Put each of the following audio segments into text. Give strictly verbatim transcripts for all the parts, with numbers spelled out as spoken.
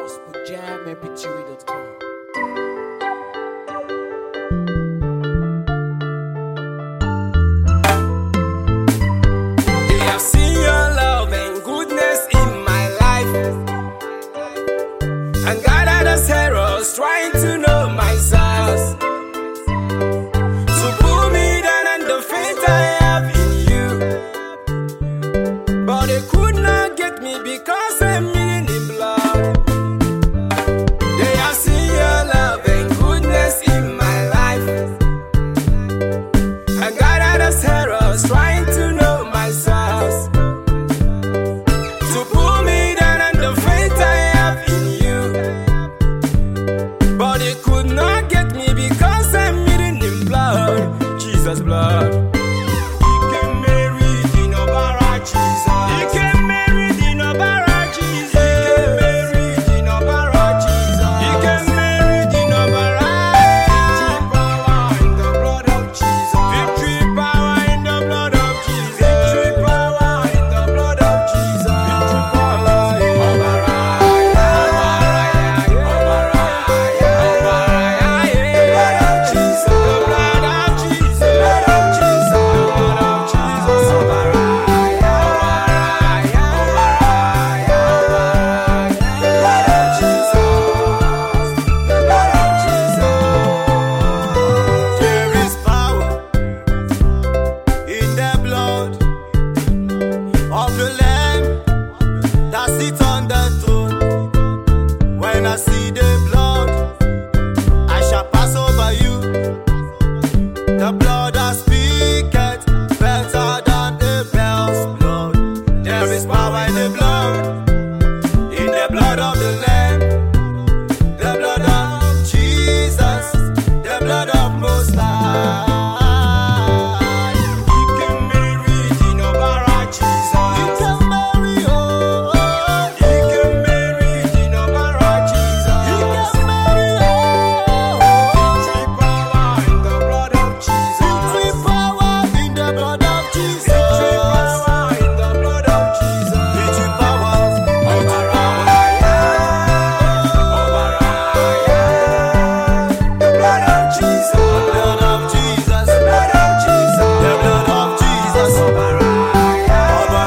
gospel jam m p three dot com. They have seen your love and goodness in my life, and gathered as heroes trying to know my source, to pull me down and the faith I have in you. But they could not get me because I'm in the blood. They have seen your love and goodness in my life, and gathered as heroes trying to know my source, to pull me down and the faith I have in you. But they could not get me because I'm hidden in blood, Jesus' blood. He can marry the Nobara Jesus. He can marry the Nobara Jesus. He can marry the Nobara Jesus. He can marry the Nobara. Victory power in the blood of Jesus. Victory power in the blood of Jesus. Victory power in the blood of Jesus. The blood of Jesus. The blood of Jesus. The blood of Jesus. There is power in the blood of the Lamb that sits on the throne. When I see the blood, I shall pass over you. The blood that speaketh better than Abel's blood. There is power in the blood, in the blood of the Lamb, the blood of Jesus, the blood of Most High. He can marry the Nobara Jesus. He can marry, oh, he can marry the Nobara Jesus. He can marry, oh, victory power in the blood of Jesus. Victory power in the blood of Jesus. Victory power in the blood of Jesus. Victory power, victory power. The blood of Jesus. The blood of Jesus. The blood of Jesus. The blood of Jesus. Obaraya.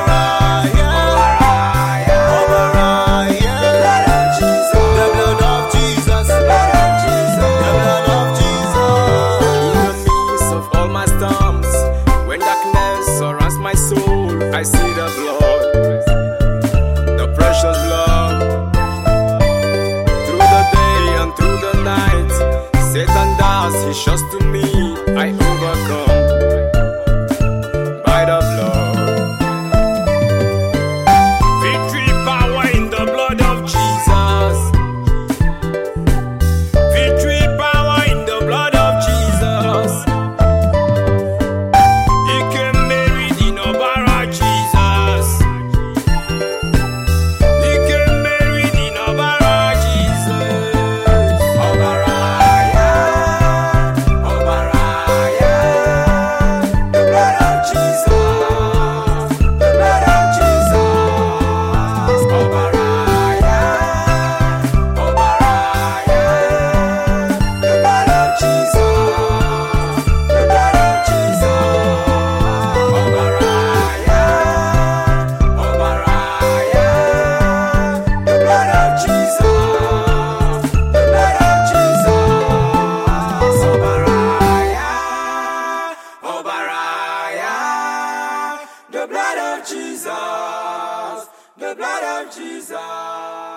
Obaraya. The blood of Jesus. The blood of Jesus. The blood of Jesus. The blood of Jesus. In the midst of all my storms, when darkness surrounds my soul, I see the blood, the precious blood. Through the day and through the night, Satan does his shots to me. I overcome by the blood. Victory power in the blood of Jesus. Victory power in the blood of Jesus. He can marry the Nobara Jesus. He can marry the Nobara Jesus. Obaraya, Obaraya. The blood of Jesus. The blood of Jesus. Obaraya, Obaraya. The blood of Jesus. The blood of Jesus. Obaraya, Obaraya. The blood of Jesus. The blood of Jesus. Obaraya, Obaraya. The blood of Jesus. The blood of Jesus.